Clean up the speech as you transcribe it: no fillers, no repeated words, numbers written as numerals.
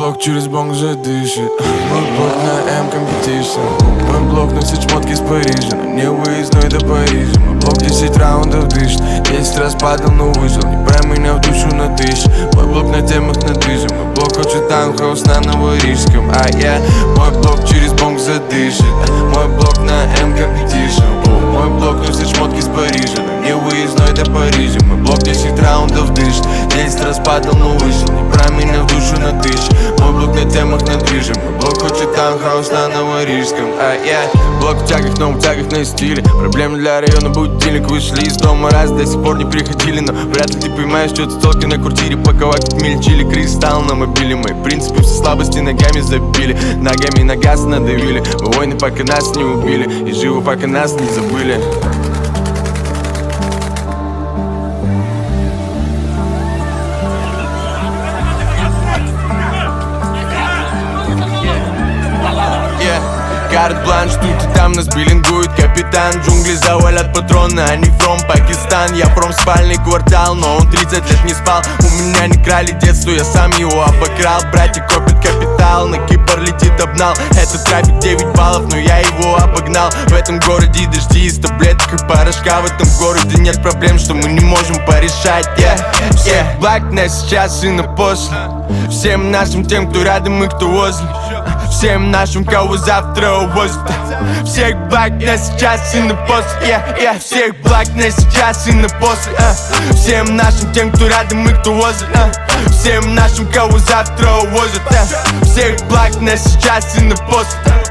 блок через бонг же дышит. Мой блок на M-Competition. Мой блок носит шмотки из Парижа, но не выездной до Парижа. Мой блок 10 раундов дышит, 10 раз падал, но выжил. Не брай меня в душу на тысячу. Мой блок на темах на движем. Мой блок хочет таунхаус на Новорижском. А я, мой блок через бонг задышит. Мой блок на M-Competition. Мой блок носит шмотки из Парижа, но не выездной до Парижа. Мой блок 10 раундов дышит, 10 раз падал, но выжил. Не брай меня в душу на тысячу. Мой блок на темах на движем. Мой блок хочет таунхаус на Новорижском. А я, блок в тягах, но в тягах на стиле. Проблемы для района, будильник. Вышли из дома раз, до сих пор не приходили. Но вряд ли ты понимаешь, что это столки на квартире. Паковать как мельчили, кристалл на мобиле. Мои принципы все слабости ногами забили. Ногами на газ надавили. Мы войны, пока нас не убили. И живы, пока нас не забыли. Карт-бланш, тут и там нас биллингует капитан. Джунгли завалят патроны, они from Пакистан. Я from спальный квартал, но он 30 лет не спал. У меня не крали детство, я сам его обокрал. Братья копят капитал, на Кипр летит обнал. Это трафик 9 баллов, но я его обогнал. В этом городе дожди из таблеток и порошка. В этом городе нет проблем, что мы не можем порешать. Black на сейчас и на после. Всем нашим тем, кто рядом и кто возле. Всем нашим, кого завтра увозят. Всех black на сейчас и на после. Всех black на сейчас и на после. Всем нашим тем, кто рядом и кто возле. Всем нашим, кого завтра увозят. Всех black на сейчас и на после.